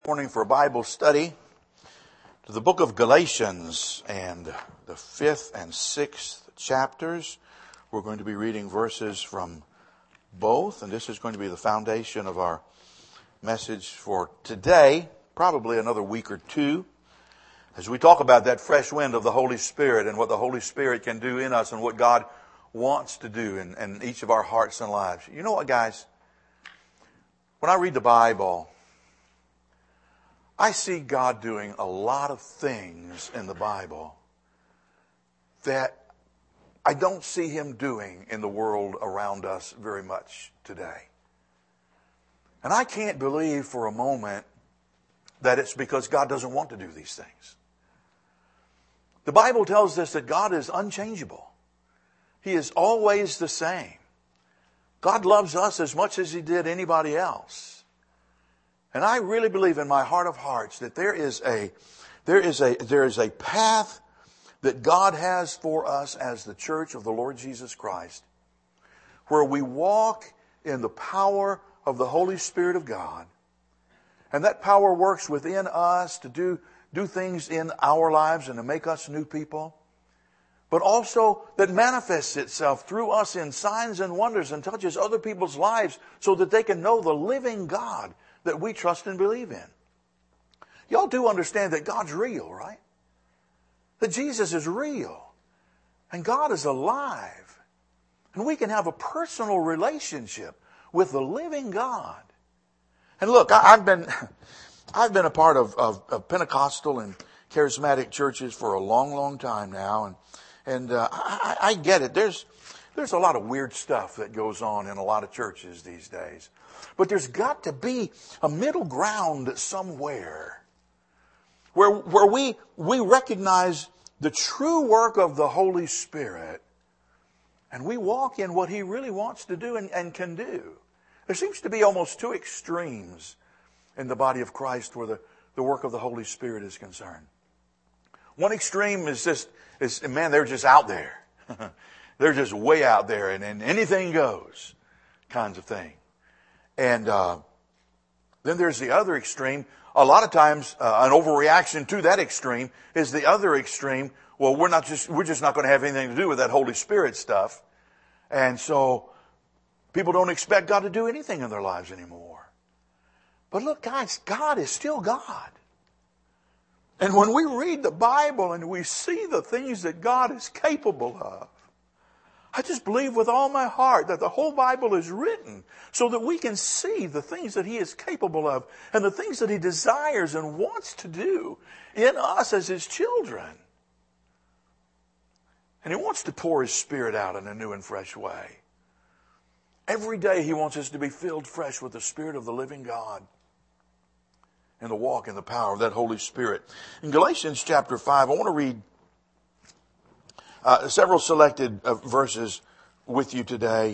Morning for Bible study to the book of Galatians and the 5th and 6th chapters. We're going to be reading verses from both, and this is going to be the foundation of our message for today, probably another week or two, as we talk about that fresh wind of the Holy Spirit and what the Holy Spirit can do in us and what God wants to do in each of our hearts and lives. You know what, guys? When I read the Bible, I see God doing a lot of things in the Bible that I don't see Him doing in the world around us very much today. And I can't believe for a moment that it's because God doesn't want to do these things. The Bible tells us that God is unchangeable. He is always the same. God loves us as much as He did anybody else. And I really believe in my heart of hearts that there is a path that God has for us as the church of the Lord Jesus Christ, where we walk in the power of the Holy Spirit of God. And that power works within us to do things in our lives and to make us new people. But also that manifests itself through us in signs and wonders and touches other people's lives so that they can know the living God that we trust and believe in. Y'all do understand that God's real, right? That Jesus is real. And God is alive. And we can have a personal relationship with the living God. And look, I've been a part of Pentecostal and charismatic churches for a long, long time now. And I get it. There's a lot of weird stuff that goes on in a lot of churches these days. But there's got to be a middle ground somewhere where we recognize the true work of the Holy Spirit and we walk in what He really wants to do and can do. There seems to be almost two extremes in the body of Christ where the work of the Holy Spirit is concerned. One extreme is they're just out there. They're just way out there and anything goes kinds of thing. And then there's the other extreme. A lot of times an overreaction to that extreme is the other extreme. Well, we're just not going to have anything to do with that Holy Spirit stuff. And so people don't expect God to do anything in their lives anymore. But look, guys, God is still God. And when we read the Bible and we see the things that God is capable of, I just believe with all my heart that the whole Bible is written so that we can see the things that He is capable of and the things that He desires and wants to do in us as His children. And He wants to pour His Spirit out in a new and fresh way. Every day He wants us to be filled fresh with the Spirit of the living God and to walk in the power of that Holy Spirit. In Galatians chapter 5, I want to read several selected verses with you today.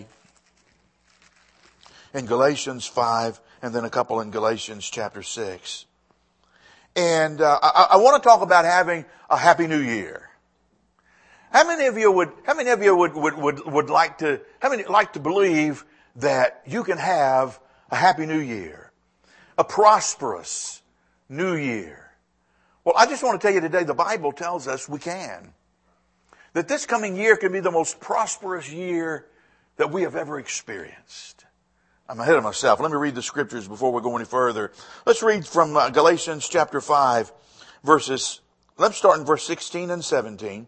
In Galatians 5 and then a couple in Galatians chapter 6. And I want to talk about having a Happy New Year. How many of you would like to believe that you can have a Happy New Year? A prosperous New Year? Well, I just want to tell you today, the Bible tells us we can. That this coming year can be the most prosperous year that we have ever experienced. I'm ahead of myself. Let me read the scriptures before we go any further. Let's read from Galatians chapter 5 let's start in verse 16 and 17.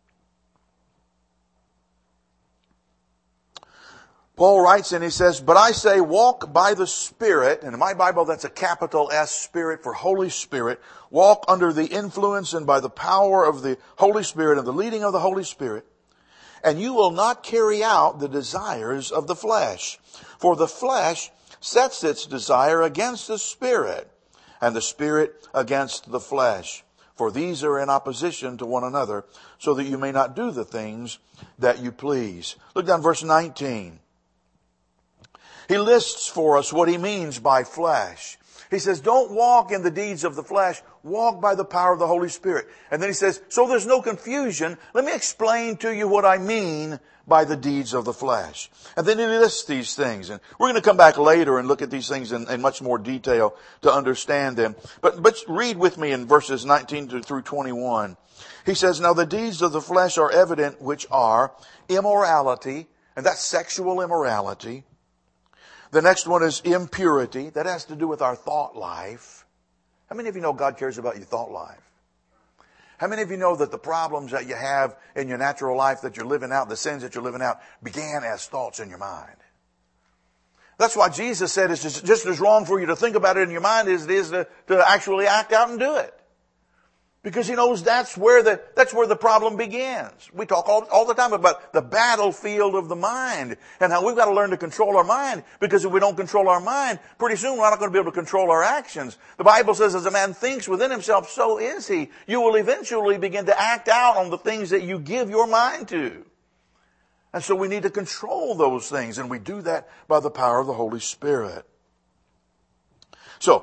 Paul writes and he says, "But I say walk by the Spirit," and in my Bible that's a capital S, Spirit for Holy Spirit. Walk under the influence and by the power of the Holy Spirit and the leading of the Holy Spirit. And you will not carry out the desires of the flesh. For the flesh sets its desire against the Spirit, and the Spirit against the flesh. For these are in opposition to one another, so that you may not do the things that you please. Look down verse 19. He lists for us what he means by flesh. He says, don't walk in the deeds of the flesh. Walk by the power of the Holy Spirit. And then he says, so there's no confusion. Let me explain to you what I mean by the deeds of the flesh. And then he lists these things. And we're going to come back later and look at these things in much more detail to understand them. But read with me in verses 19 through 21. He says, now the deeds of the flesh are evident, which are immorality, and that's sexual immorality. The next one is impurity. That has to do with our thought life. How many of you know God cares about your thought life? How many of you know that the problems that you have in your natural life that you're living out, the sins that you're living out, began as thoughts in your mind? That's why Jesus said it's just as wrong for you to think about it in your mind as it is to actually act out and do it. Because he knows that's where the problem begins. We talk all the time about the battlefield of the mind and how we've got to learn to control our mind, because if we don't control our mind, pretty soon we're not going to be able to control our actions. The Bible says as a man thinks within himself, so is he. You will eventually begin to act out on the things that you give your mind to. And so we need to control those things, and we do that by the power of the Holy Spirit. So,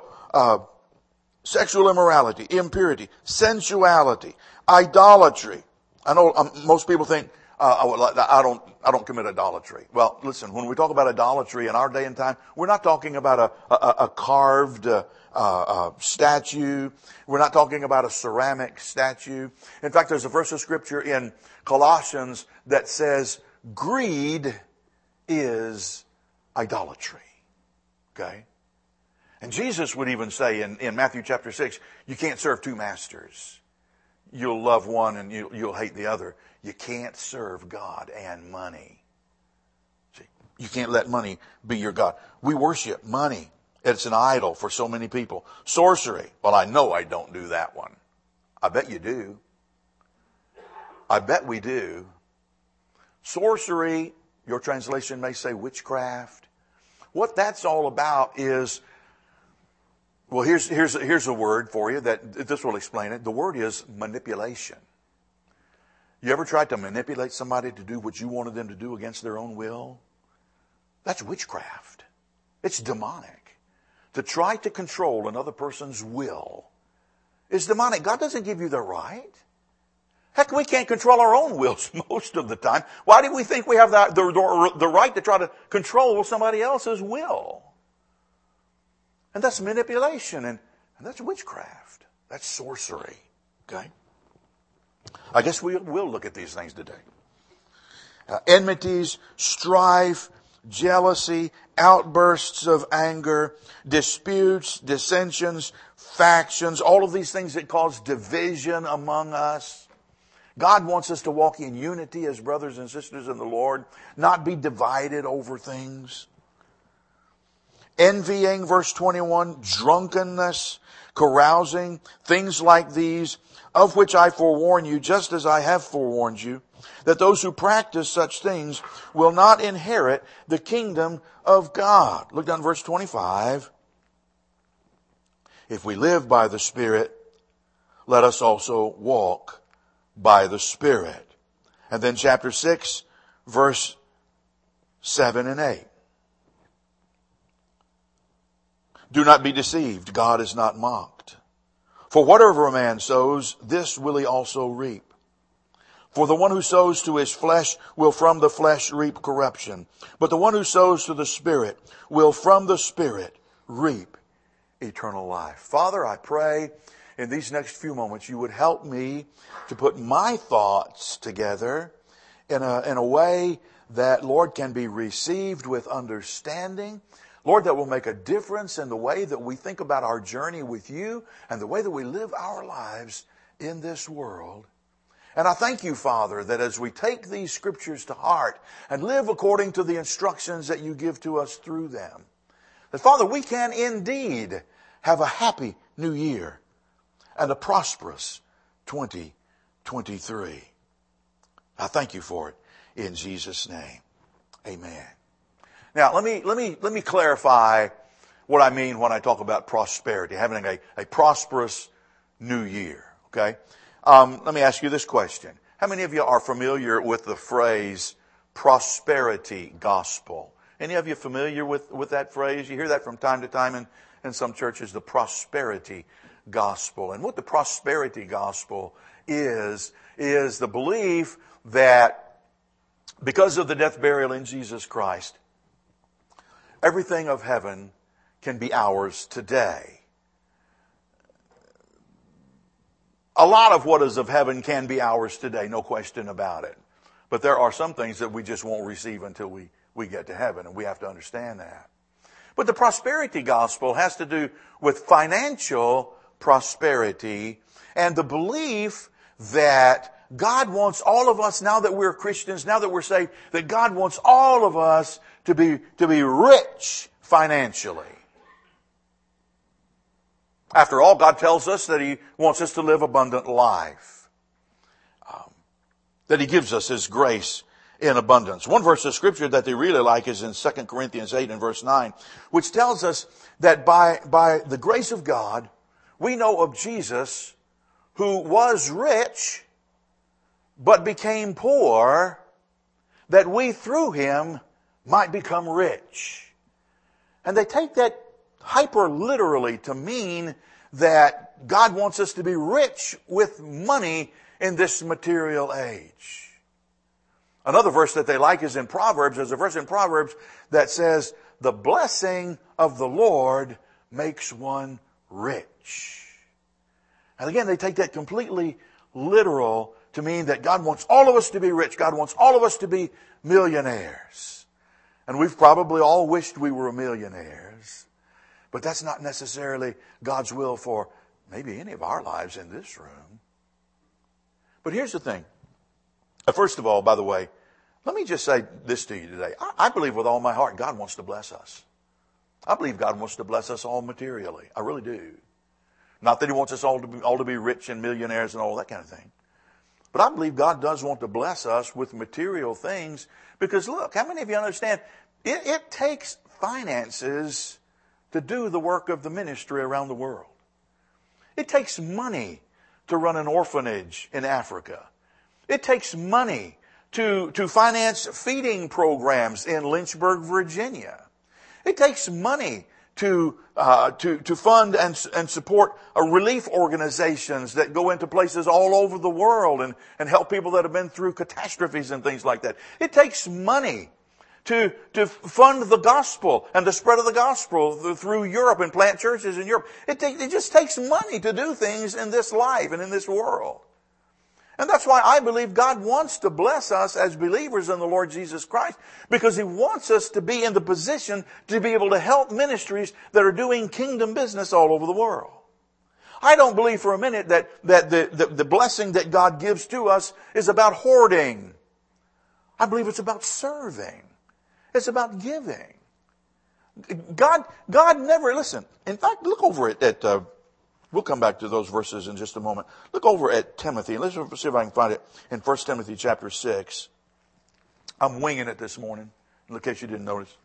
sexual immorality, impurity, sensuality, idolatry. I know most people think, I don't commit idolatry. Well, listen, when we talk about idolatry in our day and time, we're not talking about a carved statue. We're not talking about a ceramic statue. In fact, there's a verse of scripture in Colossians that says, greed is idolatry. Okay? And Jesus would even say in Matthew chapter 6, you can't serve two masters. You'll love one and you'll hate the other. You can't serve God and money. See, you can't let money be your God. We worship money. It's an idol for so many people. Sorcery. Well, I know I don't do that one. I bet you do. I bet we do. Sorcery, your translation may say witchcraft. What that's all about is, well, here's a word for you that this will explain it. The word is manipulation. You ever tried to manipulate somebody to do what you wanted them to do against their own will? That's witchcraft. It's demonic. To try to control another person's will is demonic. God doesn't give you the right. Heck, we can't control our own wills most of the time. Why do we think we have the right to try to control somebody else's will? And that's manipulation, and that's witchcraft. That's sorcery. Okay? I guess we'll look at these things today. Enmities, strife, jealousy, outbursts of anger, disputes, dissensions, factions, all of these things that cause division among us. God wants us to walk in unity as brothers and sisters in the Lord, not be divided over things. Envying, verse 21, drunkenness, carousing, things like these, of which I forewarn you, just as I have forewarned you, that those who practice such things will not inherit the kingdom of God. Look down at verse 25. If we live by the Spirit, let us also walk by the Spirit. And then chapter 6, verse 7 and 8. Do not be deceived. God is not mocked. For whatever a man sows, this will he also reap. For the one who sows to his flesh will from the flesh reap corruption. But the one who sows to the Spirit will from the Spirit reap eternal life. Father, I pray in these next few moments you would help me to put my thoughts together in a way that, Lord, can be received with understanding. Lord, that will make a difference in the way that we think about our journey with you and the way that we live our lives in this world. And I thank you, Father, that as we take these scriptures to heart and live according to the instructions that you give to us through them, that, Father, we can indeed have a happy new year and a prosperous 2023. I thank you for it in Jesus' name. Amen. Now, let me clarify what I mean when I talk about prosperity, having a prosperous new year. Okay? Let me ask you this question. How many of you are familiar with the phrase prosperity gospel? Any of you familiar with that phrase? You hear that from time to time in some churches, the prosperity gospel. And what the prosperity gospel is the belief that Because of the death, burial in Jesus Christ, everything of heaven can be ours today. A lot of what is of heaven can be ours today, no question about it. But there are some things that we just won't receive until we get to heaven, and we have to understand that. But the prosperity gospel has to do with financial prosperity and the belief that God wants all of us, now that we're Christians, now that we're saved, that God wants all of us to be rich financially. After all, God tells us that He wants us to live abundant life. That He gives us His grace in abundance. One verse of Scripture that they really like is in 2 Corinthians 8 and verse 9, which tells us that by the grace of God, we know of Jesus who was rich, but became poor, that we through Him might become rich. And they take that hyper literally to mean that God wants us to be rich with money in this material age. Another verse that they like is in Proverbs. There's a verse in Proverbs that says, the blessing of the Lord makes one rich. And again, they take that completely literal to mean that God wants all of us to be rich. God wants all of us to be millionaires. And we've probably all wished we were millionaires. But that's not necessarily God's will for maybe any of our lives in this room. But here's the thing. First of all, by the way, let me just say this to you today. I believe with all my heart God wants to bless us. I believe God wants to bless us all materially. I really do. Not that He wants us all to be rich and millionaires and all that kind of thing. But I believe God does want to bless us with material things. Because look, how many of you understand it takes finances to do the work of the ministry around the world. It takes money to run an orphanage in Africa. It takes money to finance feeding programs in Lynchburg, Virginia. It takes money to fund and support relief organizations that go into places all over the world and help people that have been through catastrophes and things like that. It takes money to fund the gospel and the spread of the gospel through Europe and plant churches in Europe. It just takes money to do things in this life and in this world. And that's why I believe God wants to bless us as believers in the Lord Jesus Christ, because He wants us to be in the position to be able to help ministries that are doing kingdom business all over the world. I don't believe for a minute that the blessing that God gives to us is about hoarding. I believe it's about serving. It's about giving. God never, listen, in fact, look over at we'll come back to those verses in just a moment. Look over at Timothy. Let's see if I can find it in 1 Timothy chapter 6. I'm winging it this morning, in case you didn't notice.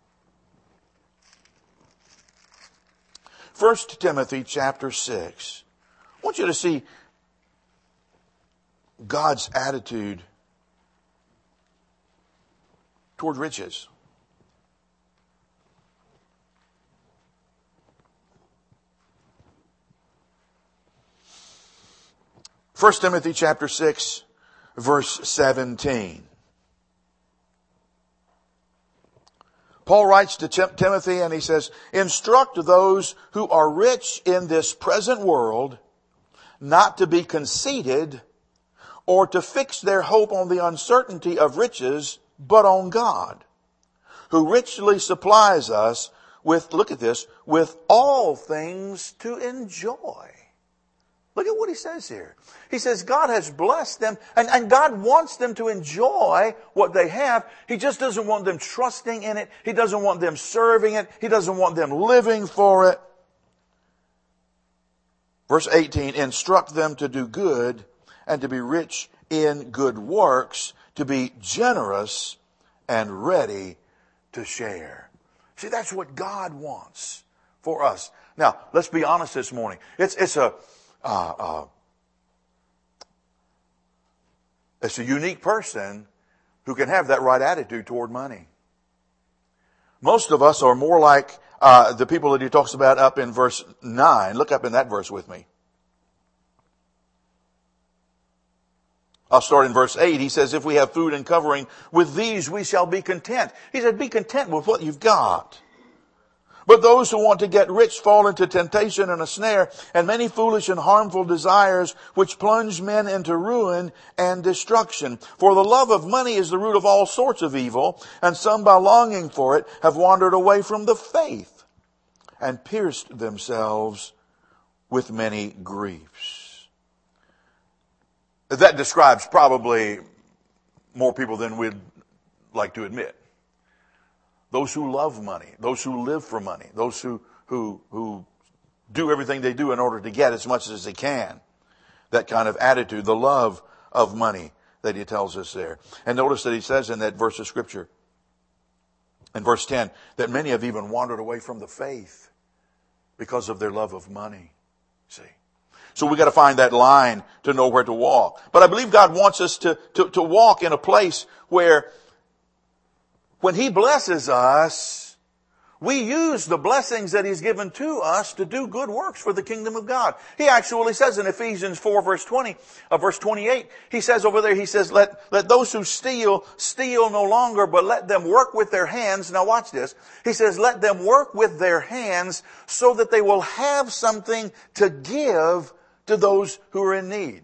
1 Timothy chapter 6. I want you to see God's attitude toward riches. First Timothy chapter 6, verse 17. Paul writes to Timothy and he says, instruct those who are rich in this present world not to be conceited or to fix their hope on the uncertainty of riches, but on God, who richly supplies us with, look at this, with all things to enjoy. Look at what he says here. He says God has blessed them and God wants them to enjoy what they have. He just doesn't want them trusting in it. He doesn't want them serving it. He doesn't want them living for it. Verse 18, instruct them to do good and to be rich in good works, to be generous and ready to share. See, that's what God wants for us. Now, let's be honest this morning. It's a unique person who can have that right attitude toward money. Most of us are more like the people that he talks about up in verse 9. Look up in that verse with me. I'll start in verse 8. He says, if we have food and covering, with these we shall be content. He said, be content with what you've got. But those who want to get rich fall into temptation and a snare, and many foolish and harmful desires, which plunge men into ruin and destruction. For the love of money is the root of all sorts of evil, and some by longing for it have wandered away from the faith and pierced themselves with many griefs. That describes probably more people than we'd like to admit. Those who love money, those who live for money, those who do everything they do in order to get as much as they can. That kind of attitude, the love of money that he tells us there. And notice that he says in that verse of Scripture, in verse 10, that many have even wandered away from the faith because of their love of money. See? So we got to find that line to know where to walk. But I believe God wants us to walk in a place where when He blesses us, we use the blessings that He's given to us to do good works for the kingdom of God. He actually says in Ephesians 4 verse 28, He says over there, He says, let those who steal no longer, but let them work with their hands. Now watch this. He says, let them work with their hands so that they will have something to give to those who are in need.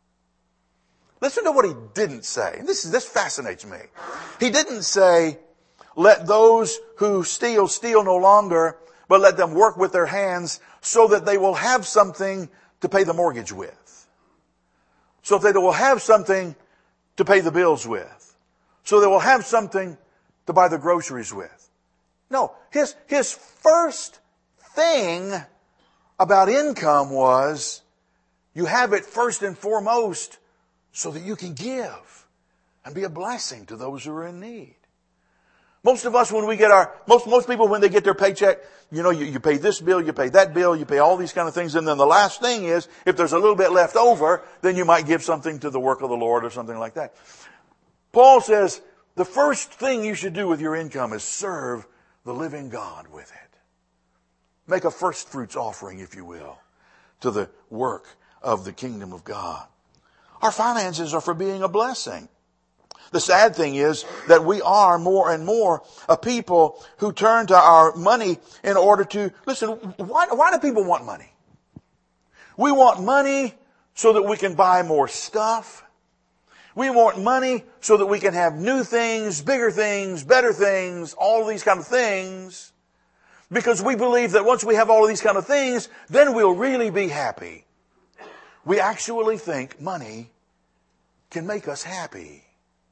Listen to what He didn't say. This fascinates me. He didn't say, let those who steal no longer, but let them work with their hands so that they will have something to pay the mortgage with. So that they will have something to pay the bills with. So they will have something to buy the groceries with. No, his first thing about income was, you have it first and foremost so that you can give and be a blessing to those who are in need. Most of us, when we get most people, when they get their paycheck, you pay this bill, you pay that bill, you pay all these kind of things. And then the last thing is, if there's a little bit left over, then you might give something to the work of the Lord or something like that. Paul says, the first thing you should do with your income is serve the living God with it. Make a first fruits offering, if you will, to the work of the kingdom of God. Our finances are for being a blessing. The sad thing is that we are more and more a people who turn to our money in order to, listen, why do people want money? We want money so that we can buy more stuff. We want money so that we can have new things, bigger things, better things, all these kind of things. Because we believe that once we have all of these kind of things, then we'll really be happy. We actually think money can make us happy.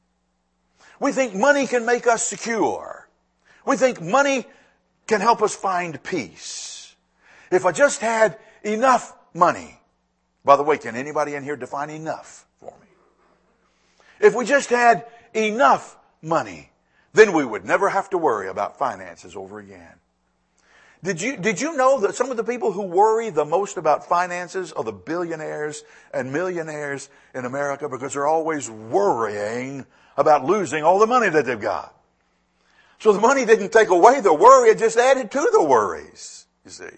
We think money can make us secure. We think money can help us find peace. If I just had enough money. By the way, can anybody in here define enough for me? If we just had enough money, then we would never have to worry about finances over again. Did you know that some of the people who worry the most about finances are the billionaires and millionaires in America, because they're always worrying about losing all the money that they've got. So the money didn't take away the worry, it just added to the worries, you see.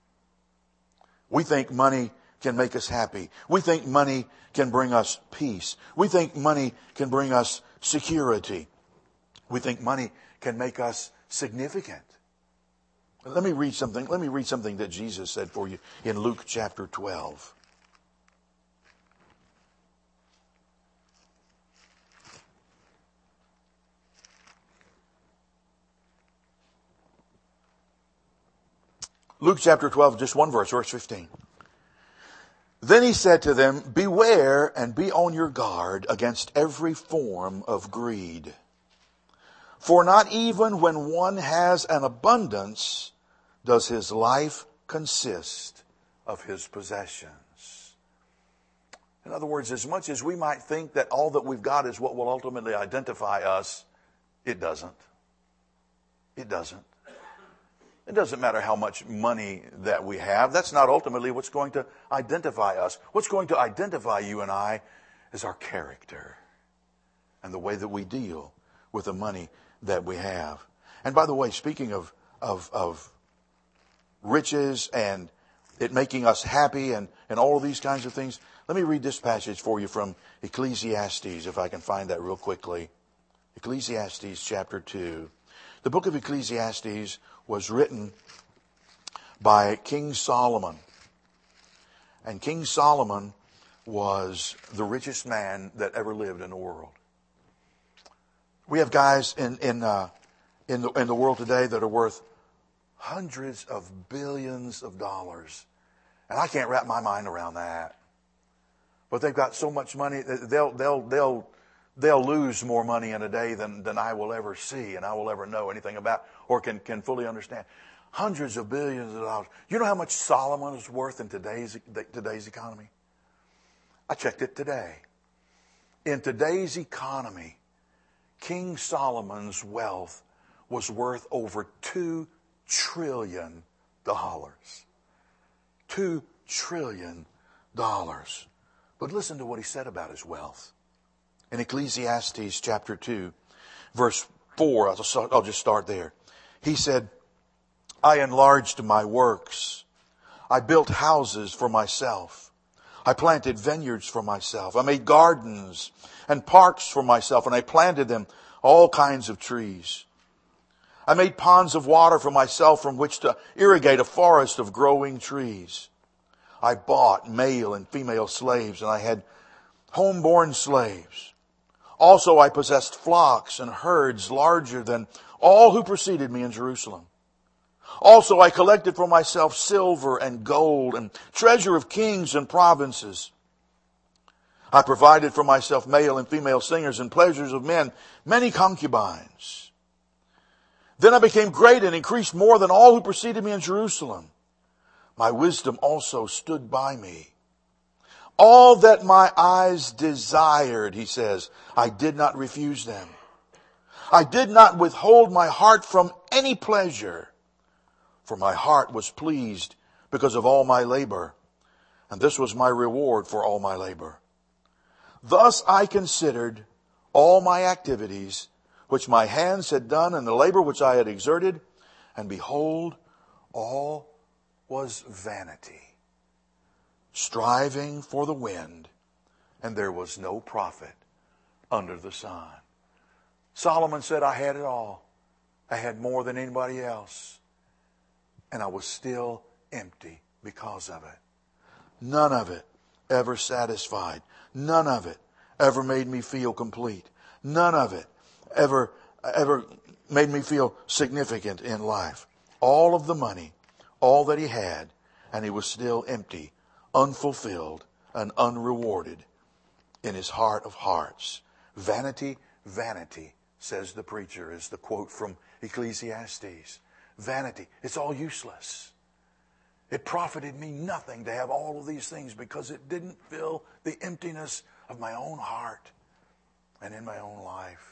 We think money can make us happy. We think money can bring us peace. We think money can bring us security. We think money can make us significant. Let me read something that Jesus said for you in Luke chapter 12. Luke chapter 12, just one verse, verse 15. Then he said to them, beware and be on your guard against every form of greed. For not even when one has an abundance does his life consist of his possessions. In other words, as much as we might think that all that we've got is what will ultimately identify us, it doesn't. It doesn't. It doesn't matter how much money that we have. That's not ultimately what's going to identify us. What's going to identify you and I is our character and the way that we deal with the money that we have. And by the way, speaking of riches and it making us happy and all of these kinds of things. Let me read this passage for you from Ecclesiastes, if I can find that real quickly. Ecclesiastes chapter 2. The book of Ecclesiastes was written by King Solomon. And King Solomon was the richest man that ever lived in the world. We have guys in the world today that are worth hundreds of billions of dollars. And I can't wrap my mind around that. But they've got so much money, they'll lose more money in a day than I will ever see and I will ever know anything about or can fully understand. Hundreds of billions of dollars. You know how much Solomon is worth in today's economy? I checked it today. In today's economy, King Solomon's wealth was worth over $2 trillion. $2 trillion. But listen to what he said about his wealth. In Ecclesiastes chapter 2, verse 4, I'll just start there. He said, I enlarged my works. I built houses for myself. I planted vineyards for myself. I made gardens and parks for myself, and I planted them all kinds of trees. I made ponds of water for myself from which to irrigate a forest of growing trees. I bought male and female slaves, and I had homeborn slaves. Also, I possessed flocks and herds larger than all who preceded me in Jerusalem. Also, I collected for myself silver and gold and treasure of kings and provinces. I provided for myself male and female singers and pleasures of men, many concubines. Then I became great and increased more than all who preceded me in Jerusalem. My wisdom also stood by me. All that my eyes desired, he says, I did not refuse them. I did not withhold my heart from any pleasure, for my heart was pleased because of all my labor, and this was my reward for all my labor. Thus I considered all my activities, which my hands had done, and the labor which I had exerted, and behold, all was vanity, striving for the wind, and there was no profit under the sun. Solomon said, I had it all. I had more than anybody else, and I was still empty because of it. None of it ever satisfied. None of it ever made me feel complete. None of it ever made me feel significant in life. All of the money, all that he had, and he was still empty, unfulfilled, and unrewarded in his heart of hearts. Vanity, vanity, says the preacher, is the quote from Ecclesiastes. Vanity, it's all useless. It profited me nothing to have all of these things because it didn't fill the emptiness of my own heart and in my own life.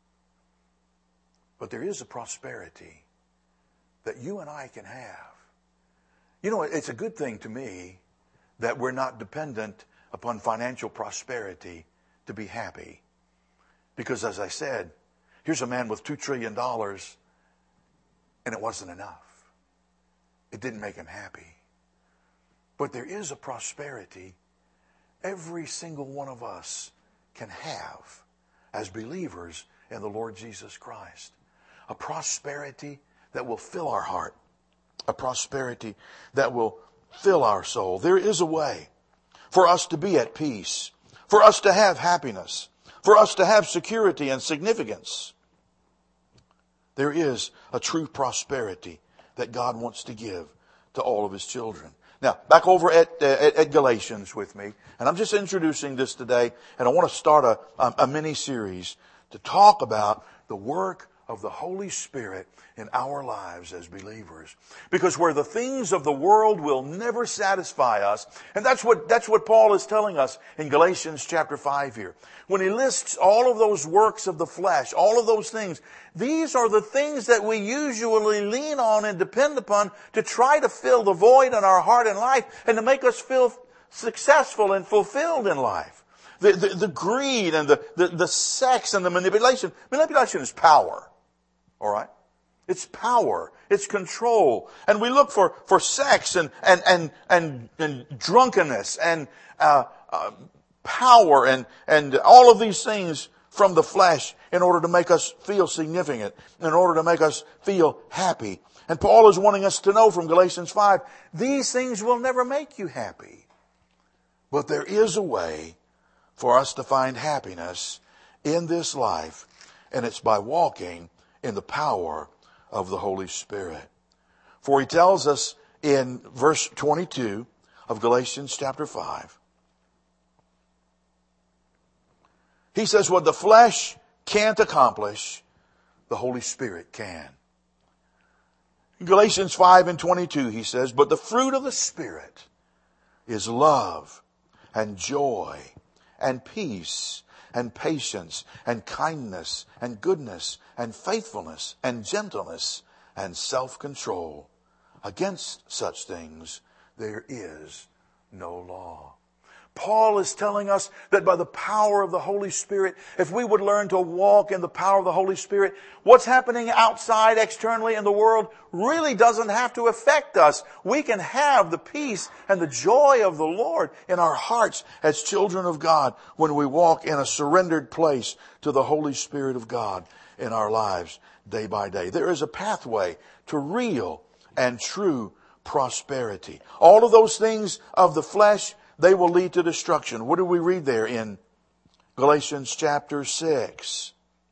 But there is a prosperity that you and I can have. You know, it's a good thing to me that we're not dependent upon financial prosperity to be happy. Because as I said, here's a man with $2 trillion and it wasn't enough. It didn't make him happy. But there is a prosperity every single one of us can have as believers in the Lord Jesus Christ. A prosperity that will fill our heart. A prosperity that will fill our soul. There is a way for us to be at peace, for us to have happiness, for us to have security and significance. There is a true prosperity that God wants to give to all of his children. Now, back over at Galatians with me, and I'm just introducing this today, and I want to start a mini-series to talk about the work of the Holy Spirit in our lives as believers. Because where the things of the world will never satisfy us, and that's what Paul is telling us in Galatians chapter 5 here. When he lists all of those works of the flesh, all of those things, these are the things that we usually lean on and depend upon to try to fill the void in our heart and life and to make us feel successful and fulfilled in life. The greed and the sex and the manipulation. Manipulation is power. All right? It's power. It's control. And we look for sex and drunkenness and power and all of these things from the flesh in order to make us feel significant, in order to make us feel happy. And Paul is wanting us to know from Galatians 5, these things will never make you happy. But there is a way for us to find happiness in this life, and it's by walking in the power of the Holy Spirit. For he tells us in verse 22 of Galatians chapter 5, he says, what the flesh can't accomplish, the Holy Spirit can. In Galatians 5:22, he says, but the fruit of the Spirit is love and joy and peace and patience and kindness and goodness and faithfulness and gentleness and self-control. Against such things there is no law. Paul is telling us that by the power of the Holy Spirit, if we would learn to walk in the power of the Holy Spirit, what's happening outside externally in the world really doesn't have to affect us. We can have the peace and the joy of the Lord in our hearts as children of God when we walk in a surrendered place to the Holy Spirit of God in our lives day by day. There is a pathway to real and true prosperity. All of those things of the flesh, they will lead to destruction. What do we read there in Galatians chapter 6?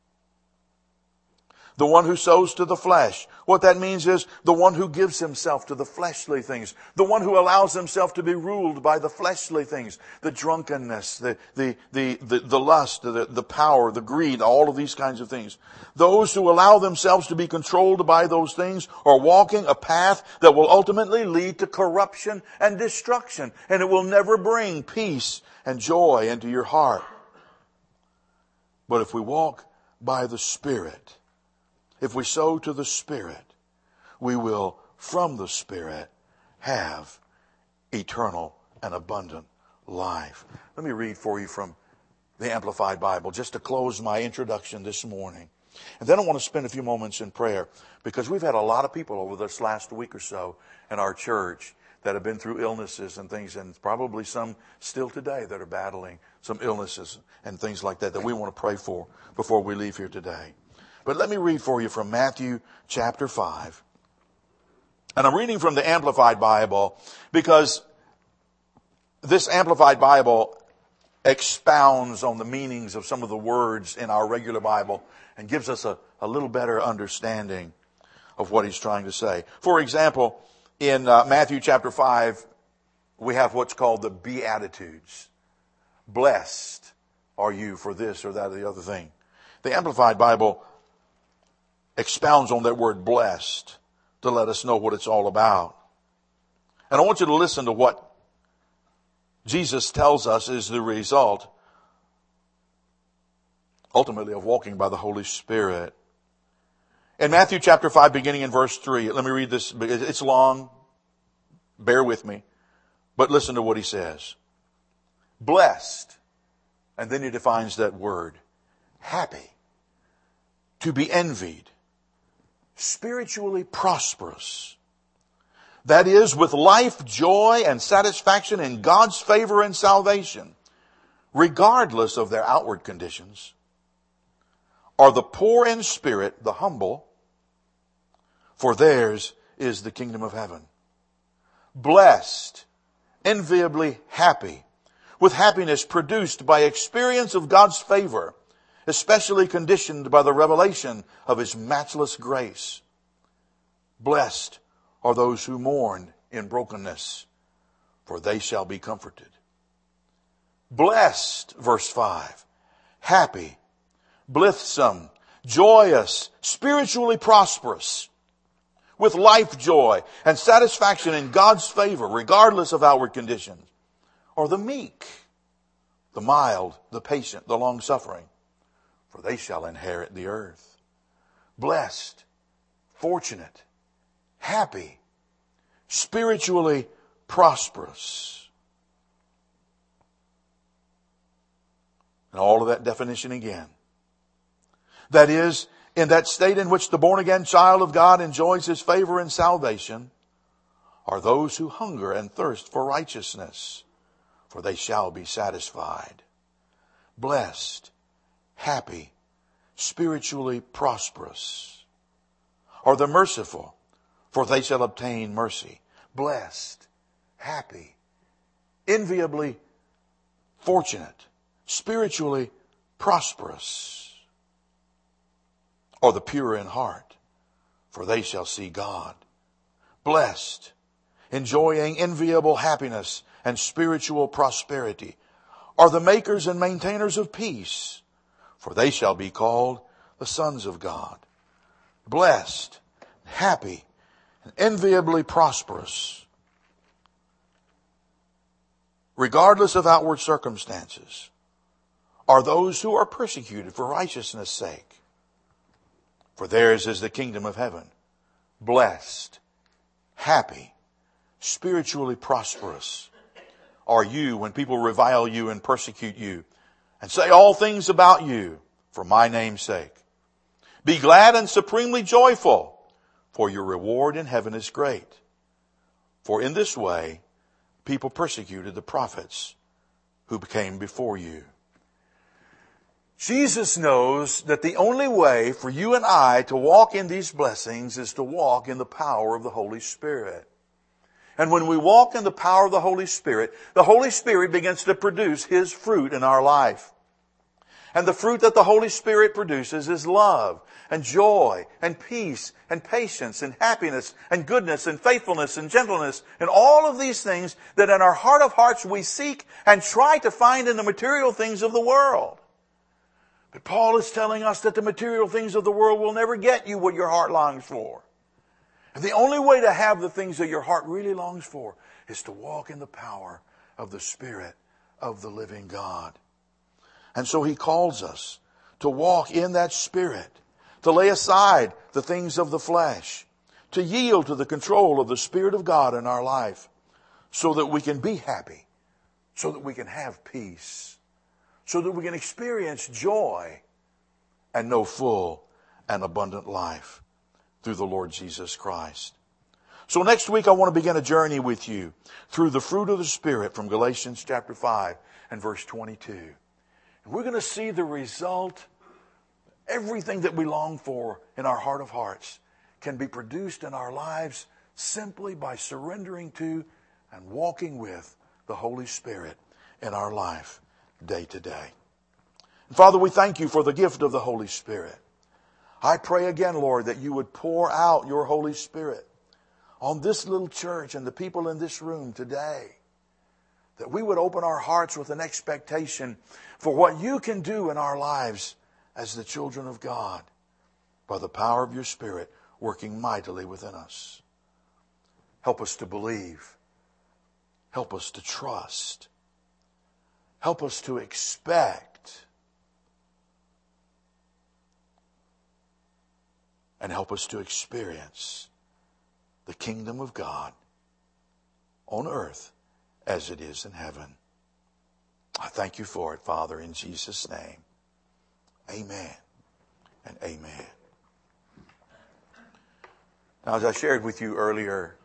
The one who sows to the flesh. What that means is the one who gives himself to the fleshly things. The one who allows himself to be ruled by the fleshly things. The drunkenness, the lust, the power, the greed, all of these kinds of things. Those who allow themselves to be controlled by those things are walking a path that will ultimately lead to corruption and destruction. And it will never bring peace and joy into your heart. But if we walk by the Spirit, if we sow to the Spirit, we will, from the Spirit, have eternal and abundant life. Let me read for you from the Amplified Bible, just to close my introduction this morning. And then I want to spend a few moments in prayer, because we've had a lot of people over this last week or so in our church that have been through illnesses and things, and probably some still today that are battling some illnesses and things like that we want to pray for before we leave here today. But let me read for you from Matthew chapter 5. And I'm reading from the Amplified Bible because this Amplified Bible expounds on the meanings of some of the words in our regular Bible and gives us a little better understanding of what he's trying to say. For example, in Matthew chapter 5, we have what's called the Beatitudes. Blessed are you for this or that or the other thing. The Amplified Bible expounds on that word blessed to let us know what it's all about. And I want you to listen to what Jesus tells us is the result, ultimately, of walking by the Holy Spirit. In Matthew chapter 5, beginning in verse 3, let me read this. It's long. Bear with me. But listen to what he says. Blessed. And then he defines that word. Happy. To be envied. Spiritually prosperous. That is, with life, joy, and satisfaction in God's favor and salvation, regardless of their outward conditions, are the poor in spirit, the humble, for theirs is the kingdom of heaven. Blessed, enviably happy, with happiness produced by experience of God's favor, especially conditioned by the revelation of His matchless grace. Blessed are those who mourn in brokenness, for they shall be comforted. Blessed, verse 5, happy, blithesome, joyous, spiritually prosperous, with life joy and satisfaction in God's favor, regardless of outward conditions, are the meek, the mild, the patient, the long-suffering, for they shall inherit the earth. Blessed, fortunate, happy, spiritually prosperous. And all of that definition again. That is, in that state in which the born-again child of God enjoys his favor and salvation, are those who hunger and thirst for righteousness, for they shall be satisfied. Blessed, happy, spiritually prosperous are the merciful, for they shall obtain mercy. Blessed, happy, enviably fortunate, spiritually prosperous are the pure in heart, for they shall see God. Blessed, enjoying enviable happiness and spiritual prosperity, are the makers and maintainers of peace, for they shall be called the sons of God. Blessed, happy, and enviably prosperous, regardless of outward circumstances, are those who are persecuted for righteousness' sake, for theirs is the kingdom of heaven. Blessed, happy, spiritually prosperous are you when people revile you and persecute you and say all things about you for my name's sake. Be glad and supremely joyful, for your reward in heaven is great. For in this way people persecuted the prophets who came before you. Jesus knows that the only way for you and I to walk in these blessings is to walk in the power of the Holy Spirit. And when we walk in the power of the Holy Spirit begins to produce His fruit in our life. And the fruit that the Holy Spirit produces is love and joy and peace and patience and happiness and goodness and faithfulness and gentleness and all of these things that in our heart of hearts we seek and try to find in the material things of the world. But Paul is telling us that the material things of the world will never get you what your heart longs for. And the only way to have the things that your heart really longs for is to walk in the power of the Spirit of the living God. And so he calls us to walk in that Spirit, to lay aside the things of the flesh, to yield to the control of the Spirit of God in our life so that we can be happy, so that we can have peace, so that we can experience joy and know full and abundant life through the Lord Jesus Christ. So next week I want to begin a journey with you through the fruit of the Spirit from Galatians chapter 5 and verse 22. And we're going to see the result. Everything that we long for in our heart of hearts can be produced in our lives simply by surrendering to and walking with the Holy Spirit in our life day to day. And Father, we thank you for the gift of the Holy Spirit. I pray again, Lord, that you would pour out your Holy Spirit on this little church and the people in this room today. That we would open our hearts with an expectation for what you can do in our lives as the children of God by the power of your Spirit working mightily within us. Help us to believe. Help us to trust. Help us to expect. And help us to experience the kingdom of God on earth as it is in heaven. I thank you for it, Father, in Jesus' name. Amen and amen. Now, as I shared with you earlier,